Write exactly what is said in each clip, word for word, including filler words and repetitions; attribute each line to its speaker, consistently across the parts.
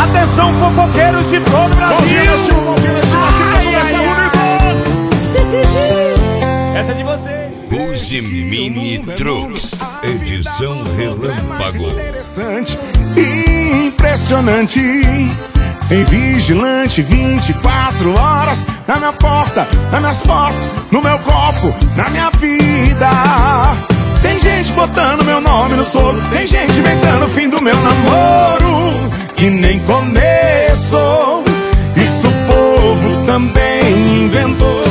Speaker 1: Atenção, fofoqueiros de todo o Brasil.
Speaker 2: Mãozinha na chuva, mãozinha na chuva, assim, essa bonita.
Speaker 1: Essa é de você.
Speaker 3: Use Mini Trucks, edição relâmpago.
Speaker 2: Interessante e impressionante. Tem vigilante vinte e quatro horas na minha porta, nas minhas fotos, no meu copo, na minha vida. Tem gente botando meu nome no solo, tem gente inventando o fim do meu namoro, que nem começou. Isso o povo também inventou.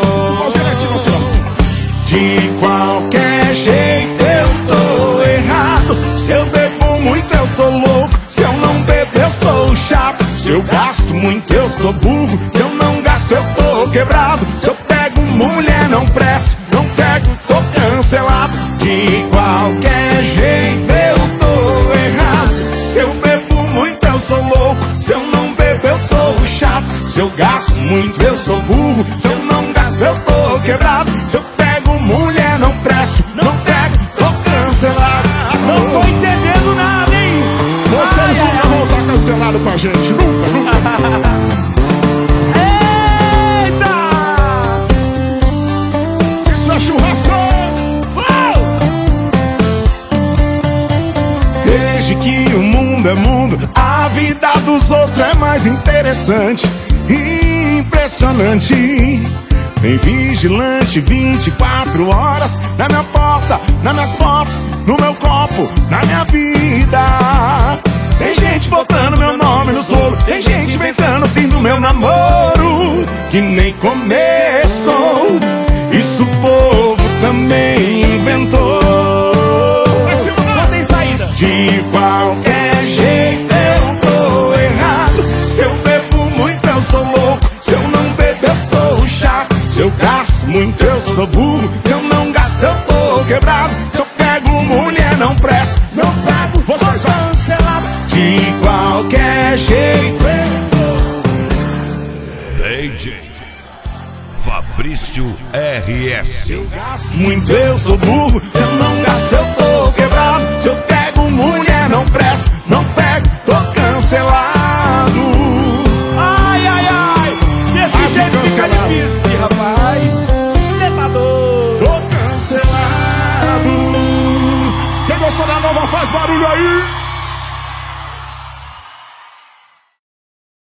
Speaker 2: De qualquer jeito eu tô errado. Se eu bebo muito eu sou louco, se eu não bebo eu sou chato. Se eu gasto muito eu sou burro, se eu não gasto eu tô quebrado. Se eu pego mulher não presto, não pego tô cancelado. De qualquer jeito eu tô errado. Se eu bebo muito eu sou louco, se eu não bebo eu sou chato. Se eu gasto muito eu sou burro, se eu não gasto eu tô quebrado. Se eu pego mulher não presto, não pego tô cancelado.
Speaker 1: Não tô entendendo nada, hein?
Speaker 2: Vocês nunca vão estar cancelados com a gente, nunca, nunca.
Speaker 1: Eita!
Speaker 2: Isso é churrasco! Desde que o mundo é mundo, a vida dos outros é mais interessante e impressionante. Tem vigilante vinte e quatro horas na minha porta, nas minhas fotos, no meu copo, na minha vida. Tem gente botando meu nome no solo, tem gente inventando o fim do meu namoro, que nem começou. Isso o povo também inventou.
Speaker 1: Não tem saída.
Speaker 2: De qualquer jeito eu tô errado. Se eu bebo muito eu sou louco, se eu não bebo eu sou chato. Se eu gasto muito eu sou burro, se eu não gasto eu tô quebrado. Se eu pego mulher não presto, não pego, vocês vão cancelado. De qualquer jeito eu
Speaker 3: D J Fabrício R S.
Speaker 2: eu gasto muito eu sou burro, se eu não gasto eu tô quebrado. Se eu pego mulher não presto, não pego, tô cancelado.
Speaker 1: Ai, ai, ai. Desse
Speaker 2: Acho
Speaker 1: jeito fica
Speaker 2: cancelado.
Speaker 1: difícil, rapaz. Cê tá doido.
Speaker 2: Tô cancelado. Quem gostou da nova faz barulho aí.